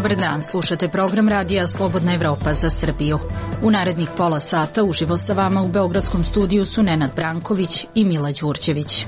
Dobar dan, slušate program radija Slobodna Evropa za Srbiju. U narednih pola sata uživo sa vama u beogradskom studiju su Nenad Branković i Mila Đurđević.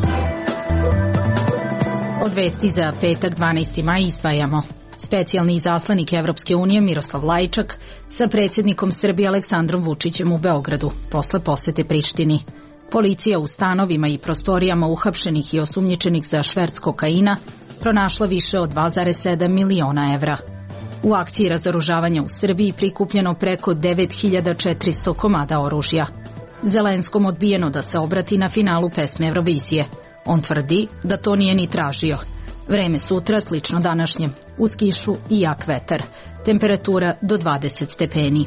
Od vesti za petak 12. maj izdvajamo. Specijalni izaslanik Evropske unije Miroslav Lajčak sa predsjednikom Srbije Aleksandrom Vučićem u Beogradu posle posete Prištini. Policija u stanovima i prostorijama uhapšenih i osumnjičenih za šverc kokaina pronašla više od 2,7 miliona evra. U akciji razoružavanja u Srbiji prikupljeno preko 9400 komada oružja. Zelenskom odbijeno da se obrati na finalu pesme Eurovizije. On tvrdi da to nije ni tražio. Vreme sutra slično današnjem, uz kišu i jak vetar. Temperatura do 20 stepeni.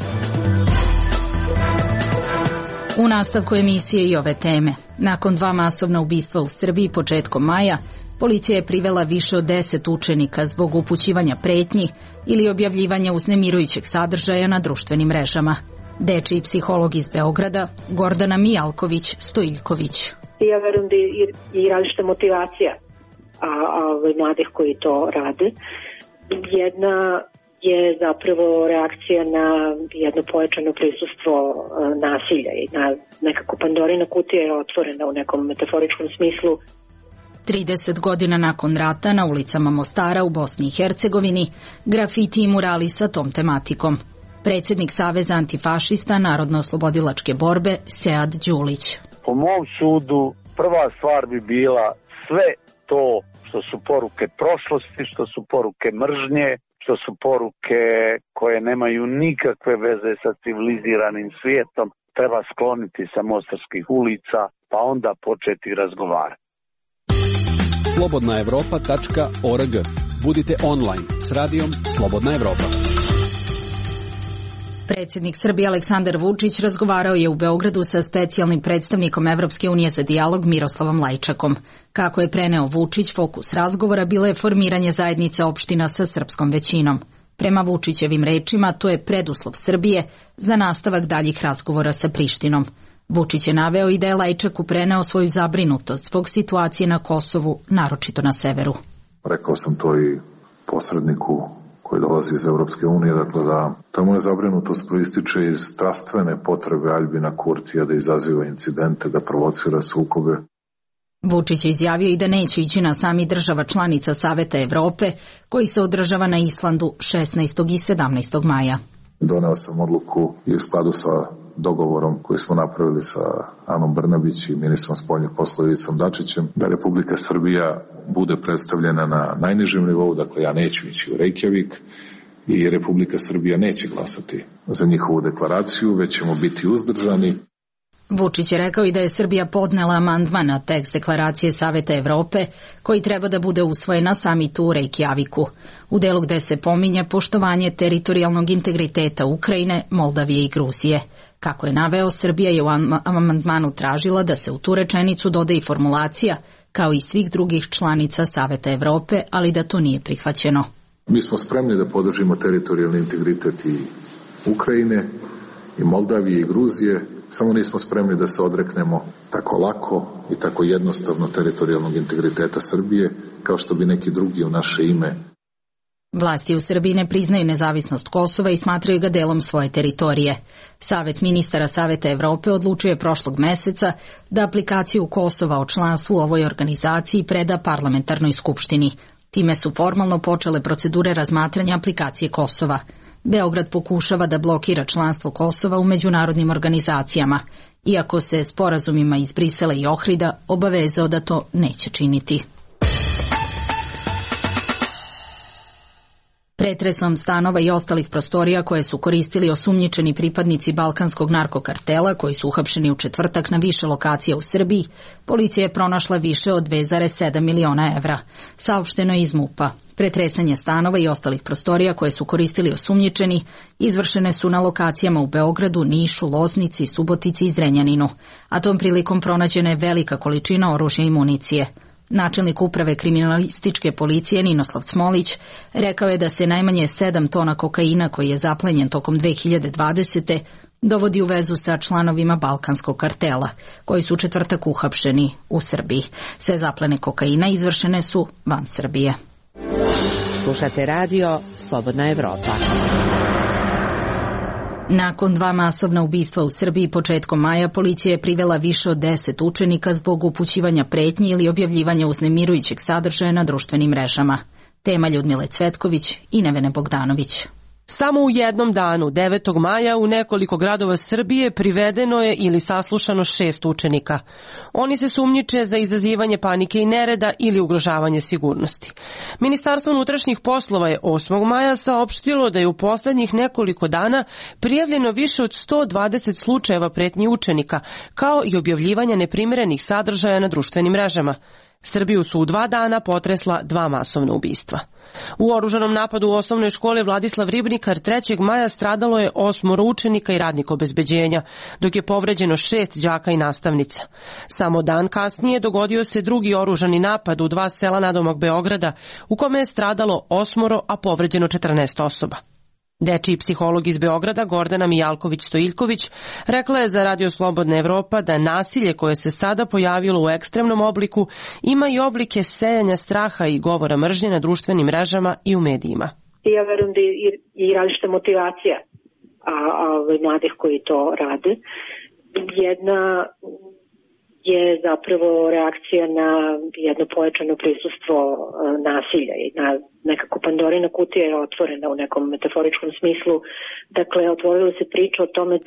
U nastavku emisije i ove teme. Nakon 2 masovna ubistva u Srbiji početkom maja, policija je privela više od 10 učenika zbog upućivanja pretnji ili objavljivanja uznemirujućeg sadržaja na društvenim mrežama. Dečiji psiholog iz Beograda, Gordana Mijalković-Stojiljković. Ja verujem da je i različita motivacija mladih koji to rade. Jedna je zapravo reakcija na jedno pojačano prisustvo nasilja i na nekako Pandorina kutija je otvorena u nekom metaforičkom smislu. 30 godina nakon rata na ulicama Mostara u Bosni i Hercegovini grafiti i murali sa tom tematikom. Predsjednik Saveza antifašista Narodno-oslobodilačke borbe Sead Đulić. Po mom sudu prva stvar bi bila sve to što su poruke prošlosti, što su poruke mržnje, što su poruke koje nemaju nikakve veze sa civiliziranim svijetom, treba skloniti sa mostarskih ulica, pa onda početi razgovarati. slobodnaevropa.org. Budite online s radijom Slobodna Evropa. Predsjednik Srbije Aleksandar Vučić razgovarao je u Beogradu sa specijalnim predstavnikom Evropske unije za dijalog Miroslavom Lajčakom. Kako je preneo Vučić, fokus razgovora bilo je formiranje zajednice opština sa srpskom većinom. Prema Vučićevim rečima, to je preduslov Srbije za nastavak daljih razgovora sa Prištinom. Vučić je naveo i da je Lajčaku preneo svoju zabrinutost zbog situacije na Kosovu, naročito na severu. Rekao sam to i posredniku koji dolazi iz Evropske unije, dakle da ta moja zabrinutost proističe iz strastvene potrebe Aljbina Kurtija da izaziva incidente, da provocira sukobe. Vučić je izjavio i da neće ići na sami država članica Saveta Evrope, koji se održava na Islandu 16. i 17. maja. Doneo sam odluku i u skladu sa dogovorom koji smo napravili sa Anom Brnabić i ministrom spoljnih poslova Ivicom Dačićem, da Republika Srbija bude predstavljena na najnižem nivou, dakle ja neću ići u Reykjavik i Republika Srbija neće glasati za njihovu deklaraciju, već ćemo biti uzdržani. Vučić je rekao i da je Srbija podnela amandman na tekst deklaracije Saveta Evrope, koji treba da bude usvojen na samitu u Reykjaviku, u delu gde se pominje poštovanje teritorijalnog integriteta Ukrajine, Moldavije i Gruzije. Kako je naveo, Srbija je u amandmanu tražila da se u tu rečenicu doda i formulacija, kao i svih drugih članica Saveta Evrope, ali da to nije prihvaćeno. Mi smo spremni da podržimo teritorijalni integritet i Ukrajine, i Moldavije i Gruzije, samo nismo spremni da se odreknemo tako lako i tako jednostavno teritorijalnog integriteta Srbije, kao što bi neki drugi u naše ime. Vlasti u Srbiji ne priznaju nezavisnost Kosova i smatraju ga delom svoje teritorije. Savet ministara Saveta Evrope odlučio je prošlog meseca da aplikaciju Kosova o članstvu u ovoj organizaciji preda parlamentarnoj skupštini. Time su formalno počele procedure razmatranja aplikacije Kosova. Beograd pokušava da blokira članstvo Kosova u međunarodnim organizacijama, iako se sporazumima iz Brisela i Ohrida obavezao da to neće činiti. Pretresom stanova i ostalih prostorija koje su koristili osumnjičeni pripadnici balkanskog narkokartela koji su uhapšeni u četvrtak na više lokacija u Srbiji, policija je pronašla više od 2,7 miliona evra. Saopšteno je iz MUP-a. Pretresanje stanova i ostalih prostorija koje su koristili osumnjičeni izvršene su na lokacijama u Beogradu, Nišu, Loznici, Subotici i Zrenjaninu, a tom prilikom pronađena je velika količina oružja i municije. Načelnik uprave kriminalističke policije Ninoslav Cmolić rekao je da se najmanje 7 tona kokaina koji je zaplenjen tokom 2020. dovodi u vezu sa članovima balkanskog kartela, koji su u četvrtak uhapšeni u Srbiji. Sve zaplene kokaina izvršene su van Srbije. Slušate radio Slobodna Evropa. Nakon 2 masovna ubistva u Srbiji početkom maja, policija je privela više od 10 učenika zbog upućivanja pretnji ili objavljivanja uznemirujućeg sadržaja na društvenim mrežama. Tema Ljudmile Cvetković i Nevene Bogdanović. Samo u jednom danu, 9. maja, u nekoliko gradova Srbije privedeno je ili saslušano 6 učenika. Oni se sumnjiče za izazivanje panike i nereda ili ugrožavanje sigurnosti. Ministarstvo unutrašnjih poslova je 8. maja saopštilo da je u poslednjih nekoliko dana prijavljeno više od 120 slučajeva pretnji učenika, kao i objavljivanja neprimerenih sadržaja na društvenim mrežama. Srbiju su u 2 dana potresla 2 masovna ubistva. U oružanom napadu u osnovnoj školi Vladislav Ribnikar 3. maja stradalo je 8 učenika i radnika obezbeđenja, dok je povređeno 6 đaka i nastavnica. Samo dan kasnije dogodio se drugi oružani napad u 2 sela nadomak Beograda, u kome je stradalo 8, a povređeno 14 osoba. Dečiji psiholog iz Beograda Gordana Mijalković-Stojiljković rekla je za Radio Slobodna Evropa da nasilje koje se sada pojavilo u ekstremnom obliku ima i oblike sejanja straha i govora mržnje na društvenim mrežama i u medijima. Ja verujem da je i različita motivacija mladih koji to rade. Jedna je zapravo reakcija na jedno pojačano prisustvo nasilja i na nekako Pandorina kutija je otvorena u nekom metaforičkom smislu. Dakle, otvorila se priča o tome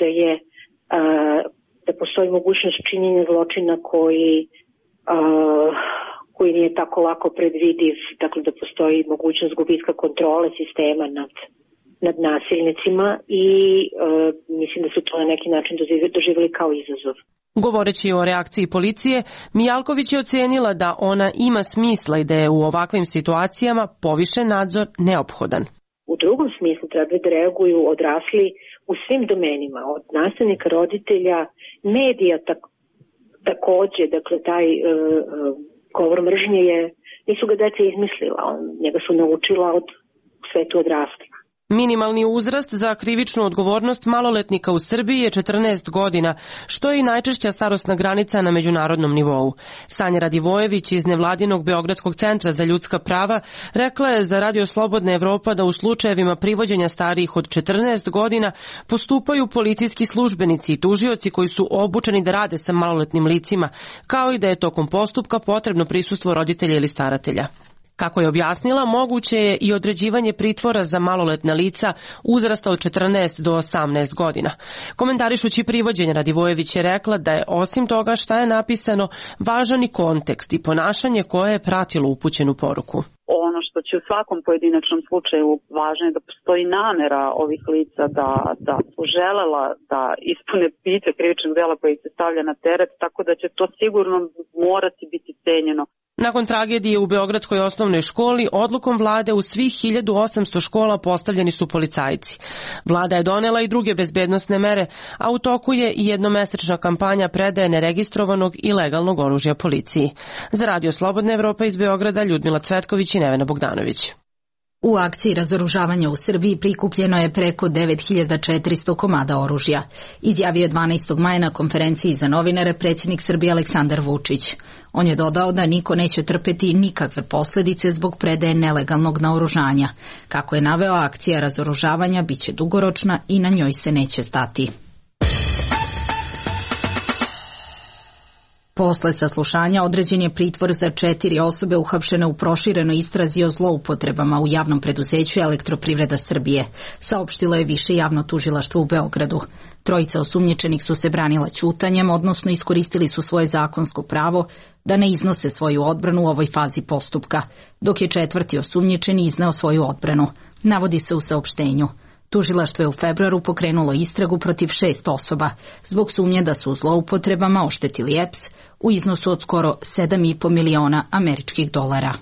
da postoji mogućnost činjenja zločina koji nije tako lako predvidiv, dakle da postoji mogućnost gubitka kontrole sistema nad nasilnicima i mislim da su to na neki način doživjeli kao izazov. Govoreći o reakciji policije, Mijalković je ocenila da ona ima smisla i da je u ovakvim situacijama povišen nadzor neophodan. U drugom smislu treba da reaguju odrasli u svim domenima, od nastavnika, roditelja, medija takođe, dakle taj govor mržnje nisu ga deca izmislila, njega su naučila od svetu odraslih. Minimalni uzrast za krivičnu odgovornost maloletnika u Srbiji je 14 godina, što je i najčešća starosna granica na međunarodnom nivou. Sanja Radivojević iz nevladinog Beogradskog centra za ljudska prava rekla je za Radio Slobodna Evropa da u slučajevima privođenja starijih od 14 godina postupaju policijski službenici i tužioci koji su obučeni da rade sa maloletnim licima, kao i da je tokom postupka potrebno prisustvo roditelja ili staratelja. Kako je objasnila, moguće je i određivanje pritvora za maloletna lica uzrasta od 14 do 18 godina. Komentarišući privođenje, Radivojević je rekla da je osim toga šta je napisano važan i kontekst i ponašanje koje je pratilo upućenu poruku. Ono što će u svakom pojedinačnom slučaju važno je da postoji namera ovih lica da su želela da ispune pice krivičnog dela koji se stavlja na teret, tako da će to sigurno morati biti cenjeno. Nakon tragedije u Beogradskoj osnovnoj školi, odlukom vlade u svih 1800 škola postavljeni su policajci. Vlada je donela i druge bezbednosne mere, a u toku je i jednomesečna kampanja predaje neregistrovanog i legalnog oružja policiji. Za Radio Slobodna Evropa iz Beograda, Ljudmila Cvetković i Nevena Bogdanović. U akciji razoružavanja u Srbiji prikupljeno je preko 9400 komada oružja, izjavio je 12. maja na konferenciji za novinare predsjednik Srbije Aleksandar Vučić. On je dodao da niko neće trpeti nikakve posljedice zbog predaje nelegalnog naoružanja. Kako je naveo, akcija razoružavanja biće dugoročna i na njoj se neće stati. Posle saslušanja određen je pritvor za 4 osobe uhapšene u proširenoj istrazi o zloupotrebama u javnom preduzeću Elektroprivreda Srbije, saopštilo je Više javno tužilaštvo u Beogradu. 3 osumnjičenih su se branila ćutanjem, odnosno iskoristili su svoje zakonsko pravo da ne iznose svoju odbranu u ovoj fazi postupka, dok je 4. osumnjičeni izneo svoju odbranu, navodi se u saopštenju. Tužilaštvo je u februaru pokrenulo istragu protiv 6 osoba zbog sumnje da su u zloupotrebama oštetili EPS u iznosu od skoro $7,5 miliona američkih dolara.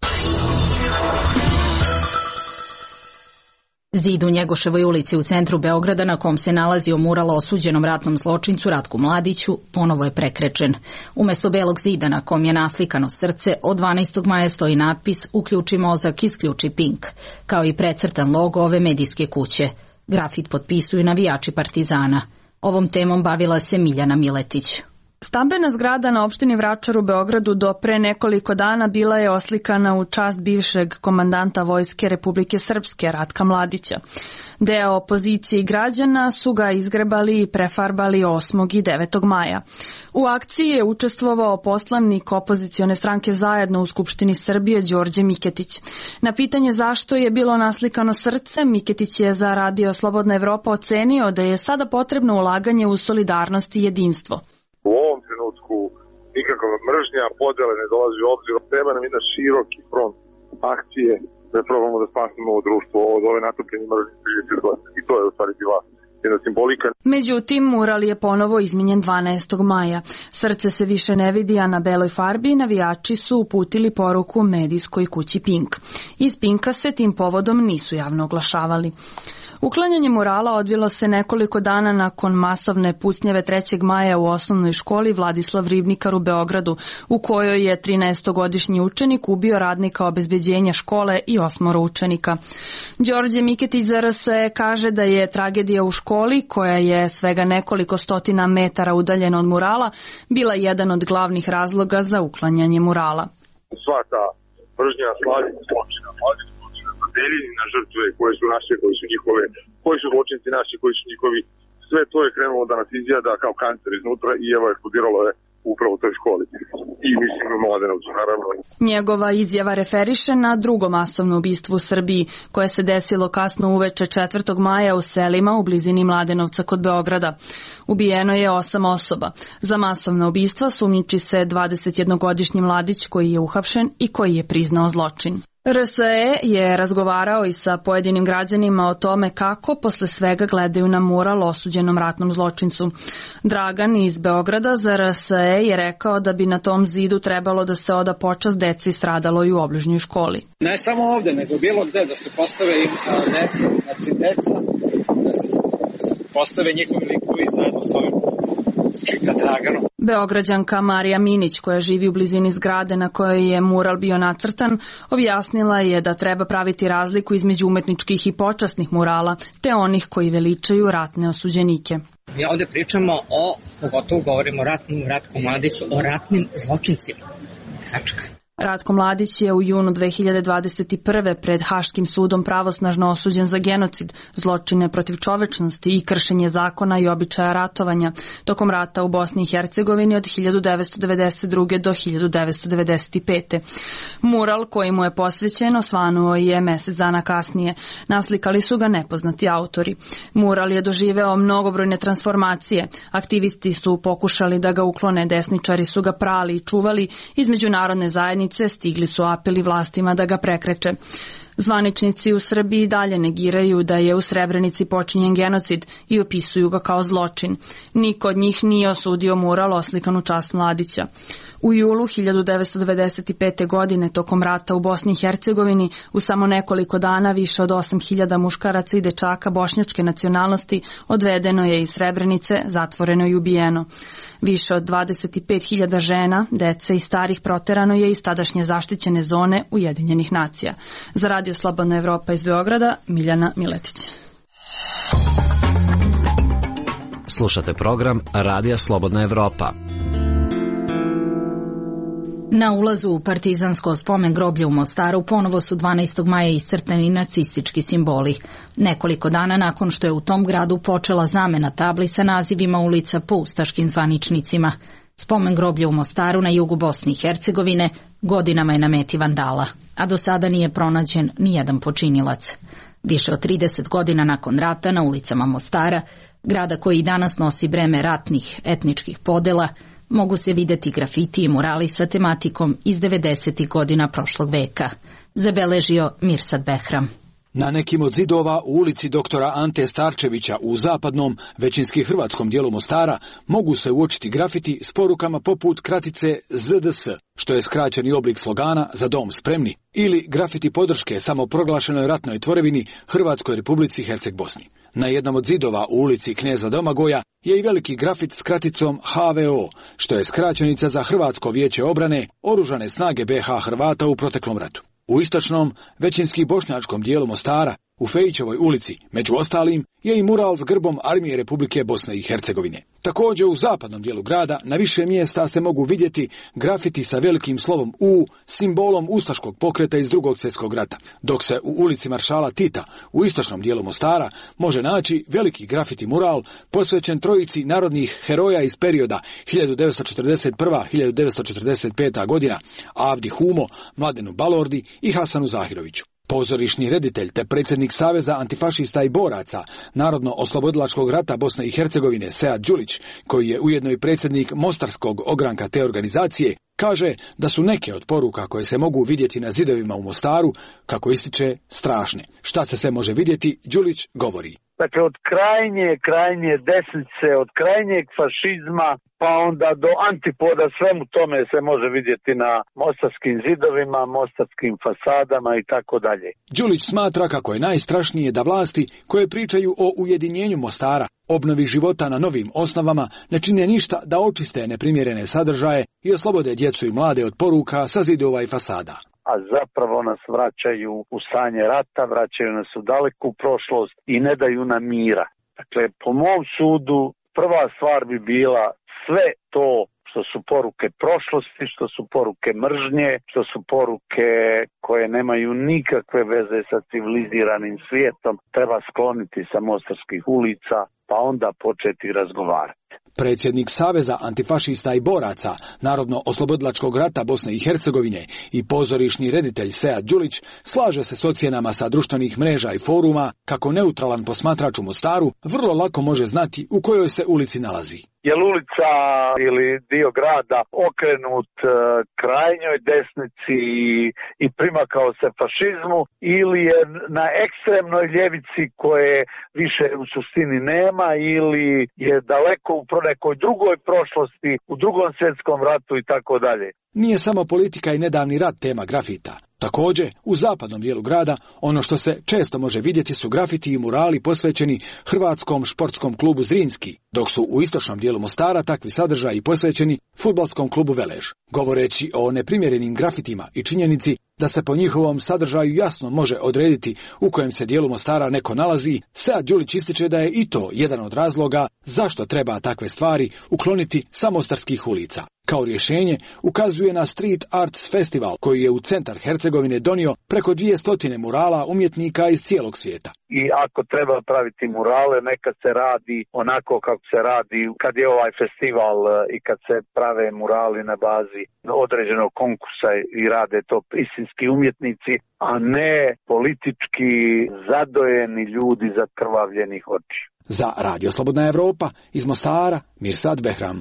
Zid u Njegoševoj ulici u centru Beograda, na kom se nalazio mural o osuđenom ratnom zločincu Ratku Mladiću, ponovo je prekrečen. Umesto belog zida na kom je naslikano srce, od 12. maja stoji natpis "Uključi mozak, isključi Pink", kao i precrtan logo ove medijske kuće. Grafit potpisuju navijači Partizana. Ovom temom bavila se Miljana Miletić. Stambena zgrada na opštini Vračar u Beogradu do pre nekoliko dana bila je oslikana u čast bivšeg komandanta Vojske Republike Srpske Ratka Mladića. Deo opozicije i građana su ga izgrebali i prefarbali 8. i 9. maja. U akciji je učestvovao poslanik opozicione stranke Zajedno u Skupštini Srbije Đorđe Miketić. Na pitanje zašto je bilo naslikano srce, Miketić je za Radio Slobodna Evropa ocenio da je sada potrebno ulaganje u solidarnost i jedinstvo. U ovom trenutku nikakva mržnja, podele ne dolazi u obzir. Treba nam jedan široki front akcije da probamo da spasimo ovo društvo od ove natopljene mržnje 30 godina. I to je u stvari bila jedna simbolika. Međutim, mural je ponovo izmenjen 12. maja. Srce se više ne vidi, a na beloj farbi navijači su uputili poruku medijskoj kući Pink. Iz Pinka se tim povodom nisu javno oglašavali. Uklanjanje murala odvilo se nekoliko dana nakon masovne pucnjeve 3. maja u osnovnoj školi Vladislav Ribnikar u Beogradu, u kojoj je 13-godišnji učenik ubio radnika obezbeđenja škole i 8 učenika. Đorđe Miketić za RSE kaže da je tragedija u školi, koja je svega nekoliko stotina metara udaljena od murala, bila jedan od glavnih razloga za uklanjanje murala. Sva ta mržnja, zločina, deljenje na žrtve koje su naše, koje su njihove, koji su zločinci naši, koji su njihovi, sve to je krenulo da nas izjada kao kancer iznutra i evo eksplodiralo je upravo u toj školi. I mislim u Mladenovcu, naravno. Njegova izjava referiše na drugo masovno ubistvo u Srbiji, koje se desilo kasno uveče 4. maja u selima u blizini Mladenovca kod Beograda. Ubijeno je 8 osoba. Za masovno ubistva sumnjiči se 21-godišnji mladić koji je uhapšen i koji je priznao zločin. RSE je razgovarao i sa pojedinim građanima o tome kako posle svega gledaju na mural osuđenom ratnom zločincu. Dragan iz Beograda za RSE je rekao da bi na tom zidu trebalo da se oda počast deci stradaloj u obližnjoj školi. Ne samo ovde, nego bilo gde da se postave deca, znači deca, da se postave njihovi likovi zajedno s ovim čika Draganom. Beograđanka Marija Minić, koja živi u blizini zgrade na kojoj je mural bio nacrtan, objasnila je da treba praviti razliku između umetničkih i počasnih murala, te onih koji veličaju ratne osuđenike. Mi ovde pričamo o, pogotovo govorimo o Ratku Mladiću, o ratnim zločincima. Tačka. Ratko Mladić je u junu 2021. pred Haškim sudom pravosnažno osuđen za genocid, zločine protiv čovečnosti i kršenje zakona i običaja ratovanja tokom rata u Bosni i Hercegovini od 1992. do 1995. Mural koji mu je posvećen osvanuo je mesec dana kasnije. Naslikali su ga nepoznati autori. Mural je doživeo mnogobrojne transformacije. Aktivisti su pokušali da ga uklone, desničari su ga prali i čuvali, iz međunarodne zajednice stigli su apeli vlastima da ga prekreče. Zvaničnici u Srbiji dalje negiraju da je u Srebrenici počinjen genocid i opisuju ga kao zločin. Niko od njih nije osudio mural oslikan u čast Mladića. U julu 1995. godine, tokom rata u Bosni i Hercegovini, u samo nekoliko dana više od 8.000 muškaraca i dečaka bošnjačke nacionalnosti odvedeno je iz Srebrenice, zatvoreno i ubijeno. Više od 25.000 žena, dece i starih proterano je iz tadašnje zaštićene zone Ujedinjenih nacija. Za Radio Slobodna Evropa iz Beograda, Miljana Miletić. Slušate program Radija Slobodna Evropa. Na ulazu u partizansko spomen groblje u Mostaru ponovo su 12. maja iscrtani nacistički simboli. Nekoliko dana nakon što je u tom gradu počela zamena tabli sa nazivima ulica po ustaškim zvaničnicima. Spomen groblje u Mostaru na jugu Bosne i Hercegovine godinama je na meti vandala, a do sada nije pronađen nijedan počinilac. Više od 30 godina nakon rata na ulicama Mostara, grada koji danas nosi breme ratnih etničkih podela, mogu se videti grafiti i murali sa tematikom iz 90. godina prošlog veka, zabeležio Mirsad Behram. Na nekim od zidova u ulici doktora Ante Starčevića u zapadnom, većinski hrvatskom dijelu Mostara, mogu se uočiti grafiti s porukama poput kratice ZDS, što je skraćeni oblik slogana Za dom spremni, ili grafiti podrške samoproglašenoj ratnoj tvorevini Hrvatskoj Republici Herceg-Bosni. Na jednom od zidova u ulici Kneza Domagoja je i veliki grafit s kraticom HVO, što je skraćenica za Hrvatsko vijeće obrane, oružane snage BiH Hrvata u proteklom ratu. U istočnom, većinski bošnjačkom dijelu Mostara U Fejićevoj ulici, među ostalim, je i mural s grbom Armije Republike Bosne i Hercegovine. Također u zapadnom dijelu grada na više mjesta se mogu vidjeti grafiti sa velikim slovom U, simbolom ustaškog pokreta iz Drugog svjetskog rata, dok se u ulici Maršala Tita u istočnom dijelu Mostara može naći veliki grafiti mural posvećen trojici narodnih heroja iz perioda 1941-1945. godina, Avdi Humo, Mladenu Balordi i Hasanu Zahiroviću. Pozorišni reditelj te predsjednik Saveza antifašista i boraca Narodno-oslobodilačkog rata Bosne i Hercegovine Sead Đulić, koji je ujedno i predsjednik mostarskog ogranka te organizacije, kaže da su neke od poruka koje se mogu vidjeti na zidovima u Mostaru, kako ističe, strašne. Šta se sve može vidjeti, Đulić govori. Dakle, od krajnje desnice, od krajnjeg fašizma, pa onda do antipoda, svemu tome se može vidjeti na mostarskim zidovima, mostarskim fasadama i tako dalje. Đulić smatra kako je najstrašnije da vlasti koje pričaju o ujedinjenju Mostara, obnovi života na novim osnovama, ne čine ništa da očiste neprimjerene sadržaje i oslobode djecu i mlade od poruka sa zidova i fasada. A zapravo nas vraćaju u stanje rata, vraćaju nas u daleku prošlost i ne daju nam mira. Dakle, po mom sudu, prva stvar bi bila sve to što su poruke prošlosti, što su poruke mržnje, što su poruke koje nemaju nikakve veze sa civiliziranim svijetom, treba skloniti sa mostarskih ulica, pa onda početi razgovarati. Predsjednik Saveza antifašista i boraca Narodno-oslobodilačkog rata Bosne i Hercegovine i pozorišni reditelj Sead Đulić slaže se s ocjenama sa društvenih mreža i foruma kako neutralan posmatrač u Mostaru vrlo lako može znati u kojoj se ulici nalazi. Je li ulica ili dio grada okrenut krajnjoj desnici i primakao se fašizmu, ili je na ekstremnoj ljevici koje više u suštini nema, ili je daleko u nekoj drugoj prošlosti, u Drugom svjetskom ratu i tako dalje. Nije samo politika i nedavni rat tema grafita. Također, u zapadnom dijelu grada, ono što se često može vidjeti su grafiti i murali posvećeni Hrvatskom športskom klubu Zrinski, dok su u istočnom dijelu Mostara takvi sadržaji posvećeni Fudbalskom klubu Velež. Govoreći o neprimjerenim grafitima i činjenici da se po njihovom sadržaju jasno može odrediti u kojem se dijelu Mostara neko nalazi, Sead Đulić ističe da je i to jedan od razloga zašto treba takve stvari ukloniti sa mostarskih ulica. Kao rješenje ukazuje na Street Arts Festival koji je u centar Hercegovine donio preko 200 murala umjetnika iz cijelog svijeta. I ako treba praviti murale, neka se radi onako kako se radi kad je ovaj festival i kad se prave murali na bazi određenog konkursa i rade to istinski umjetnici, a ne politički zadojeni ljudi zakrvavljenih oči. Za Radio Slobodna Evropa iz Mostara, Mirsad Behram.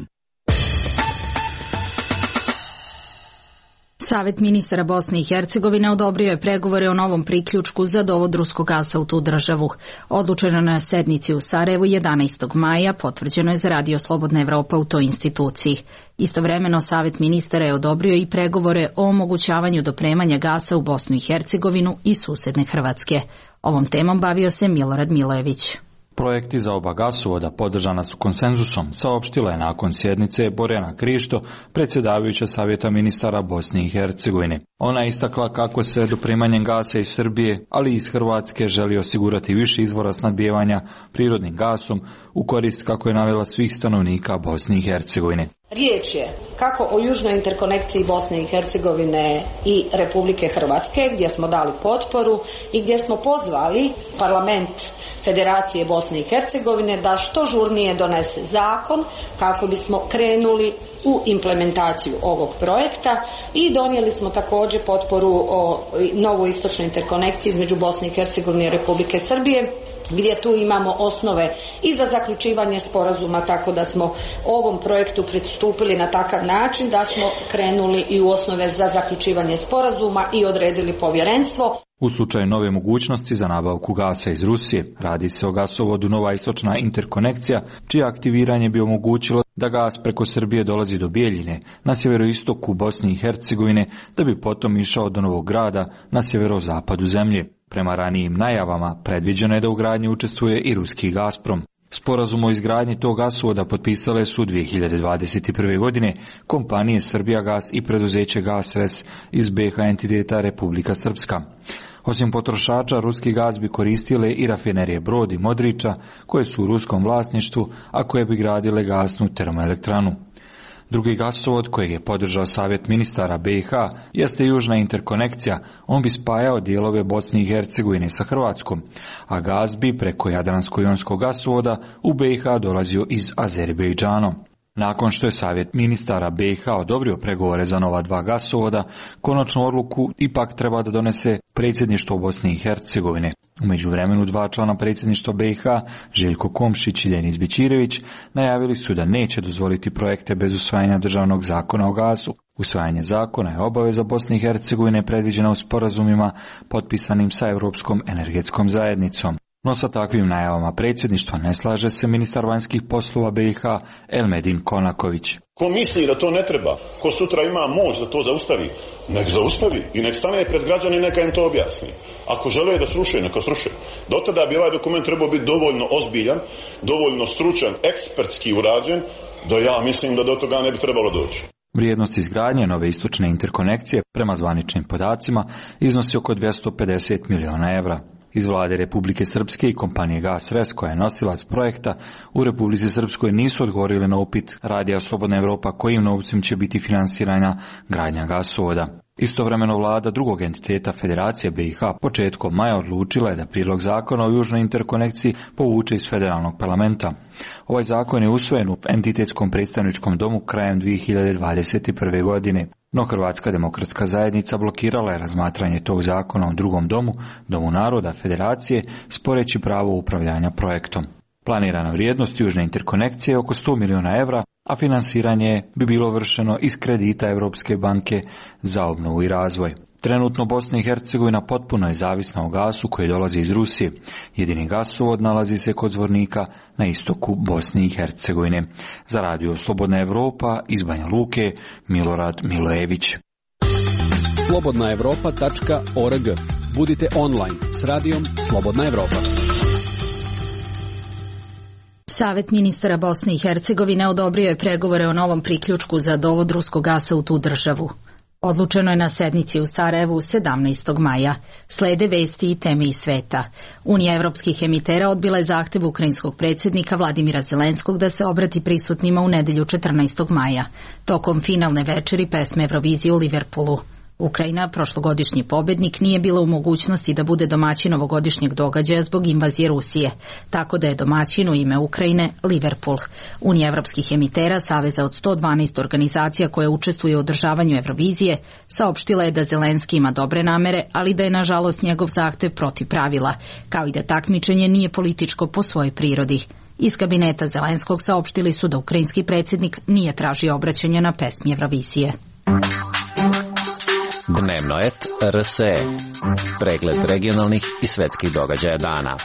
Savet ministara Bosne i Hercegovine odobrio je pregovore o novom priključku za dovod ruskog gasa u tu državu. Odlučeno na sednici u Sarajevu 11. maja, potvrđeno je za Radio Slobodna Evropa u toj instituciji. Istovremeno Savet ministara je odobrio i pregovore o omogućavanju dopremanja gasa u Bosnu i Hercegovinu i susedne Hrvatske. Ovom temom bavio se Milorad Milojević. Projekti za oba gasovoda podržana su konsenzusom, saopštila je nakon sjednice Borjana Krišto, predsjedavajuća Savjeta ministara Bosne i Hercegovine. Ona je istakla kako se doprimanjem gasa iz Srbije, ali i iz Hrvatske želi osigurati više izvora snabdijevanja prirodnim gasom u korist, kako je navela, svih stanovnika Bosne i Hercegovine. Riječ je kako o južnoj interkonekciji Bosne i Hercegovine i Republike Hrvatske, gdje smo dali potporu i gdje smo pozvali parlament Federacije Bosne i Hercegovine da što žurnije donese zakon kako bismo krenuli u implementaciju ovog projekta, i donijeli smo također potporu o novoj istočnoj interkonekciji između Bosne i Hercegovine i Republike Srbije, gdje tu imamo osnove i za zaključivanje sporazuma, tako da smo ovom projektu pristupili na takav način da smo krenuli i u osnove za zaključivanje sporazuma i odredili povjerenstvo. U slučaju nove mogućnosti za nabavku gasa iz Rusije, radi se o gasovodu Nova istočna interkonekcija, čije aktiviranje bi omogućilo da gas preko Srbije dolazi do Bijeljine na sjeveroistoku Bosne i Hercegovine, da bi potom išao do Novog Grada na sjeverozapadu zemlje. Prema ranijim najavama predviđeno je da u gradnji učestvuje i ruski Gazprom. Sporazum o izgradnji tog gasovoda potpisale su 2021. godine kompanije Srbijagas i preduzeće Gasres iz BiH entiteta Republika Srpska. Osim potrošača, ruski gaz bi koristile i rafinerije Brod i Modriča, koje su u ruskom vlasništvu, a koje bi gradile gasnu termoelektranu. Drugi gasovod kojeg je podržao Savjet ministara BiH jeste južna interkonekcija. On bi spajao dijelove Bosne i Hercegovine sa Hrvatskom, a gaz bi preko Jadransko-jonskog gasovoda u BiH dolazio iz Azerbejdžana. Nakon što je Savjet ministara BiH odobrio pregovore za nova dva gasovoda, konačnu odluku ipak treba da donese predsjedništvo Bosne i Hercegovine. U međuvremenu dva člana predsjedništva BiH, Željko Komšić i Ljenis Bećirević, najavili su da neće dozvoliti projekte bez usvajanja državnog zakona o gasu. Usvajanje zakona je obaveza Bosne i Hercegovine predviđena u sporazumima potpisanim sa Europskom energetskom zajednicom. No sa takvim najavama predsjedništva ne slaže se ministar vanjskih poslova BiH Elmedin Konaković. Ko misli da to ne treba, ko sutra ima moć da to zaustavi, nek zaustavi i nek stane pred građani, neka im to objasni. Ako žele da sruše, neka sruše. Do tada bi ovaj dokument trebao biti dovoljno ozbiljan, dovoljno stručan, ekspertski urađen, da ja mislim da do toga ne bi trebalo doći. Vrijednost izgradnje nove istočne interkonekcije, prema zvaničnim podacima, iznosi oko 250 miliona evra. Iz vlade Republike Srpske i kompanije GasRes, koja je nosilac projekta, u Republici Srpskoj nisu odgovorili na upit Radija Slobodna Evropa kojim novcem će biti finansirana gradnja gasovoda. Istovremeno vlada drugog entiteta Federacije BiH početkom maja odlučila je da prijedlog zakona o južnoj interkonekciji povuče iz federalnog parlamenta. Ovaj zakon je usvojen u entitetskom predstavničkom domu krajem 2021. godine. No Hrvatska demokratska zajednica blokirala je razmatranje tog zakona u drugom domu, Domu naroda Federacije, sporeći pravo upravljanja projektom. Planirana vrijednost južne interkonekcije je oko 100 miliona evra, a finansiranje bi bilo vršeno iz kredita Europske banke za obnovu i razvoj. Trenutno Bosna i Hercegovina potpuno je zavisna o gasu koji dolazi iz Rusije. Jedini gasovod nalazi se kod Zvornika na istoku Bosne i Hercegovine. Za Radio Slobodna Evropa iz Banja Luke, Milorad Milojević. slobodnaevropa.org. Budite online s radijom Slobodna Evropa. Savet ministara Bosne i Hercegovine odobrio je pregovore o novom priključku za dovod ruskog gasa u tu državu. Odlučeno je na sednici u Sarajevu 17. maja. Slede vesti i teme iz sveta. Unija evropskih emitera odbila je zahtev ukrajinskog predsjednika Vladimira Zelenskog da se obrati prisutnima u nedelju 14. maja, tokom finalne večeri pesme Eurovizije u Liverpoolu. Ukrajina, prošlogodišnji pobednik, nije bila u mogućnosti da bude domaćin ovogodišnjeg događaja zbog invazije Rusije, tako da je domaćin u ime Ukrajine Liverpool. Unija evropskih emitera, saveza od 112 organizacija koje učestvuju u održavanju Eurovizije, saopštila je da Zelenski ima dobre namere, ali da je nažalost njegov zahtev protiv pravila, kao i da takmičenje nije političko po svojoj prirodi. Iz kabineta Zelenskog saopštili su da ukrajinski predsjednik nije tražio obraćanje na pesmi Eurovizije. Dnevnoet RSE. Pregled regionalnih i svetskih događaja dana.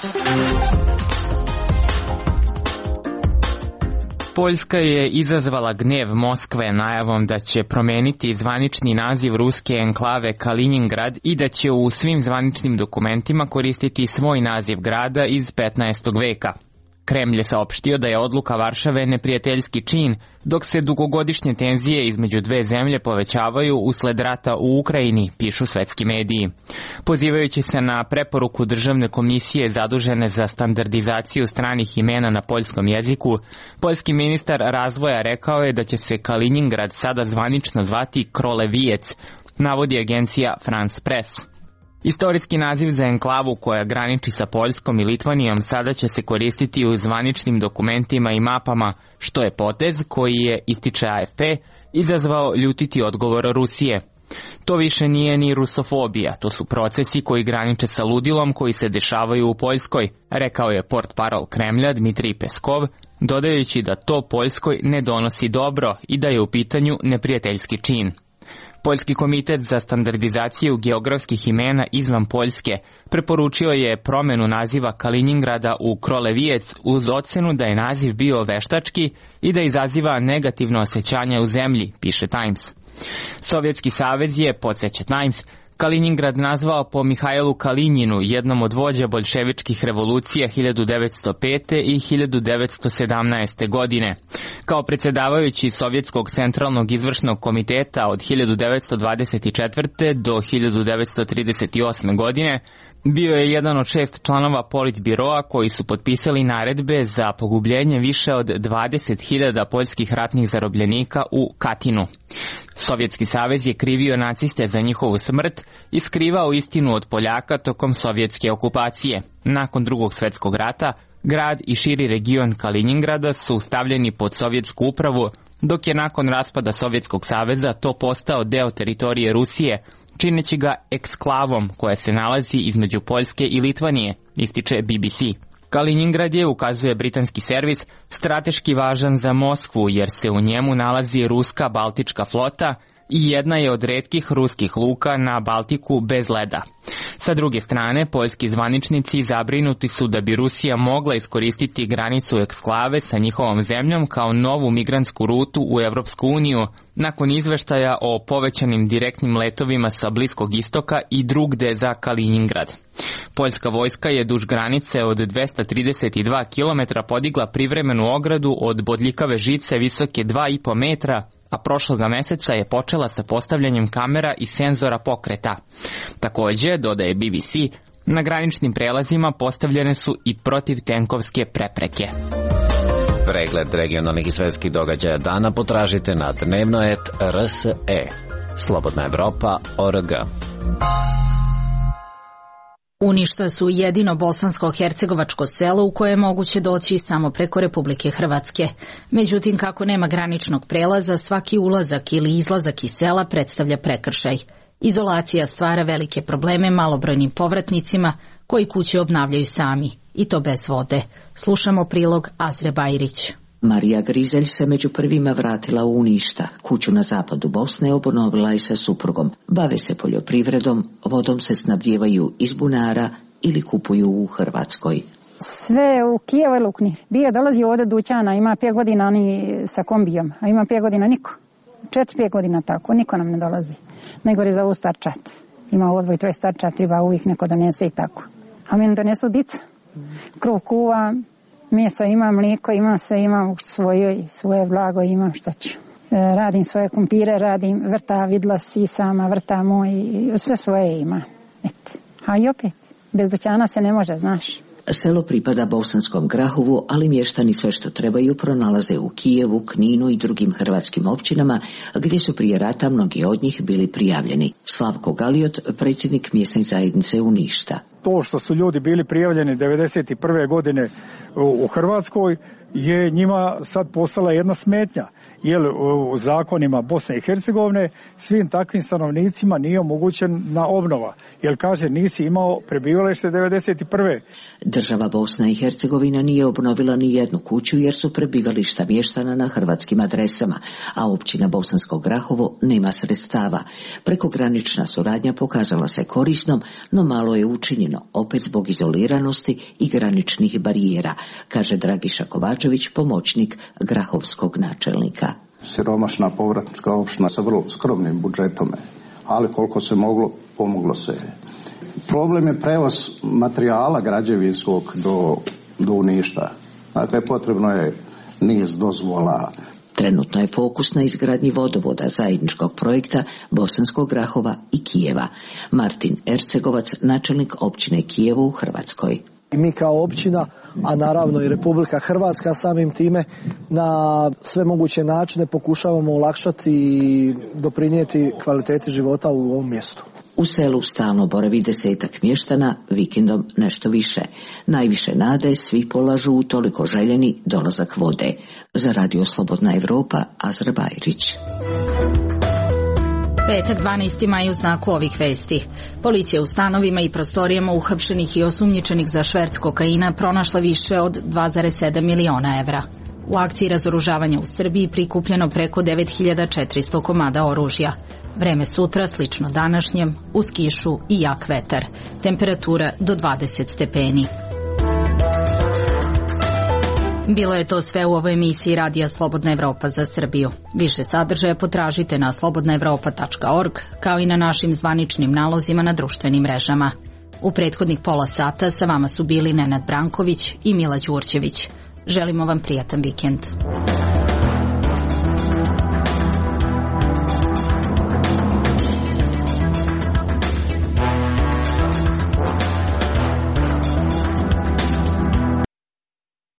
Poljska je izazvala gnev Moskve najavom da će promeniti zvanični naziv ruske enklave Kaliningrad i da će u svim zvaničnim dokumentima koristiti svoj naziv grada iz 15. veka. Kremlj je saopštio da je odluka Varšave neprijateljski čin, dok se dugogodišnje tenzije između dve zemlje povećavaju usled rata u Ukrajini, pišu svetski mediji. Pozivajući se na preporuku Državne komisije zadužene za standardizaciju stranih imena na poljskom jeziku, poljski ministar razvoja rekao je da će se Kaliningrad sada zvanično zvati Krolevijec, navodi agencija France Press. Istorijski naziv za enklavu koja graniči sa Poljskom i Litvanijom sada će se koristiti u zvaničnim dokumentima i mapama, što je potez koji je, ističe AFP, izazvao ljutiti odgovor Rusije. To više nije ni rusofobija, to su procesi koji graniče sa ludilom koji se dešavaju u Poljskoj, rekao je portparol Kremlja Dmitrij Peskov, dodajući da to Poljskoj ne donosi dobro i da je u pitanju neprijateljski čin. Poljski komitet za standardizaciju geografskih imena izvan Poljske preporučio je promjenu naziva Kaliningrada u Krolevijec uz ocenu da je naziv bio veštački i da izaziva negativno osjećanje u zemlji, piše Times. Sovjetski savez je, podsjeća Times, Kaliningrad nazvao po Mihajlu Kalinjinu, jednom od vođa boljševičkih revolucija 1905. i 1917. godine. Kao predsjedavajući Sovjetskog centralnog izvršnog komiteta od 1924. do 1938. godine, bio je jedan od 6 članova politbiroa koji su potpisali naredbe za pogubljenje više od 20.000 poljskih ratnih zarobljenika u Katinu. Sovjetski savez je krivio naciste za njihovu smrt i skrivao istinu od Poljaka tokom sovjetske okupacije. Nakon Drugog svjetskog rata, grad i širi region Kaliningrada su stavljeni pod sovjetsku upravu, dok je nakon raspada Sovjetskog saveza to postao deo teritorije Rusije, čineći ga eksklavom koja se nalazi između Poljske i Litvanije, ističe BBC. Kaliningrad je, ukazuje britanski servis, strateški važan za Moskvu jer se u njemu nalazi ruska baltička flota i jedna je od retkih ruskih luka na Baltiku bez leda. Sa druge strane, poljski zvaničnici zabrinuti su da bi Rusija mogla iskoristiti granicu eksklave sa njihovom zemljom kao novu migrantsku rutu u Evropsku uniju, nakon izveštaja o povećanim direktnim letovima sa Bliskog istoka i drugde za Kaliningrad. Poljska vojska je duž granice od 232 km podigla privremenu ogradu od bodljikave žice visoke 2,5 metra, a prošloga meseca je počela sa postavljanjem kamera i senzora pokreta. Također, dodaje BBC, na graničnim prelazima postavljene su i protivtenkovske prepreke. Pregled regionalnih i svetskih događaja dana potražite na dnevnoet.rse. Slobodna Evropa.org. U Ništa su jedino bosansko-hercegovačko selo u koje je moguće doći samo preko Republike Hrvatske. Međutim, kako nema graničnog prelaza, svaki ulazak ili izlazak iz sela predstavlja prekršaj. Izolacija stvara velike probleme malobrojnim povratnicima koji kuće obnavljaju sami, i to bez vode. Slušamo prilog Azre Bajrić. Marija Grizelj se među prvima vratila u Ništa. Kuću na zapadu Bosne obnovila i sa suprugom. Bave se poljoprivredom, vodom se snabdijevaju iz bunara ili kupuju u Hrvatskoj. Sve u Kijevu i Lukni. Dio dolazi ovdje dućana, ima 5 godina oni sa kombijom, a ima 5 godina niko. 4-5 godina tako, niko nam ne dolazi. Najgore za ovu starčat. Ima odvoj, to je starčat, treba uvijek neko donese i tako. A meni donesu dica. Kruh kuva, meso ima, mlijeko ima, sve ima svoje blago imam, šta ću. Radim svoje kumpire, radim vrta, vidla si sama, vrta moj, sve svoje ima. A i opet, bez dućana se ne može, znaš. Selo pripada Bosanskom Grahovu, ali mještani sve što trebaju pronalaze u Kijevu, Kninu i drugim hrvatskim općinama, gdje su prije rata mnogi od njih bili prijavljeni. Slavko Galiot, predsjednik mjesne zajednice u Ništa. To što su ljudi bili prijavljeni 1991. godine u Hrvatskoj je njima sad postala jedna smetnja. Jer u zakonima Bosne i Hercegovine svim takvim stanovnicima nije omogućena obnova. Jer kaže nisi imao prebivalište 1991. Država Bosna i Hercegovina nije obnovila ni jednu kuću jer su prebivališta mještana na hrvatskim adresama, a općina Bosansko Grahovo nema sredstava. Prekogranična suradnja pokazala se korisnom, no malo je učinjeno, opet zbog izoliranosti i graničnih barijera, kaže Dragiša Kovačević, pomoćnik grahovskog načelnika. Siromašna povratnička opština sa vrlo skromnim budžetom, ali koliko se moglo, pomoglo se. Problem je prevoz materijala građevinskog do Ništa. Dakle, potrebno je niz dozvola. Trenutno je fokus na izgradnji vodovoda zajedničkog projekta Bosanskog Grahova i Kijeva. Martin Ercegovac, načelnik općine Kijevo u Hrvatskoj. I mi kao općina, a naravno i Republika Hrvatska samim time na sve moguće načine pokušavamo olakšati i doprinijeti kvaliteti života u ovom mjestu. U selu stalno boravi 10-ak mještana, vikendom nešto više. Najviše nade svi polažu u toliko željeni dolazak vode. Za Radio Slobodna Evropa, Azra Bajrić. Petak 12. maj u znaku ovih vesti. Policija u stanovima i prostorijama uhapšenih i osumnjičenih za šverc kokaina pronašla više od 2,7 miliona evra. U akciji razoružavanja u Srbiji prikupljeno preko 9400 komada oružja. Vreme sutra slično današnjem, uz kišu i jak vetar. Temperatura do 20 stepeni. Bilo je to sve u ovoj emisiji Radija Slobodna Evropa za Srbiju. Više sadržaja potražite na slobodnaevropa.org, kao i na našim zvaničnim nalozima na društvenim mrežama. U prethodnih pola sata sa vama su bili Nenad Branković i Mila Đurđević. Želimo vam prijatan vikend.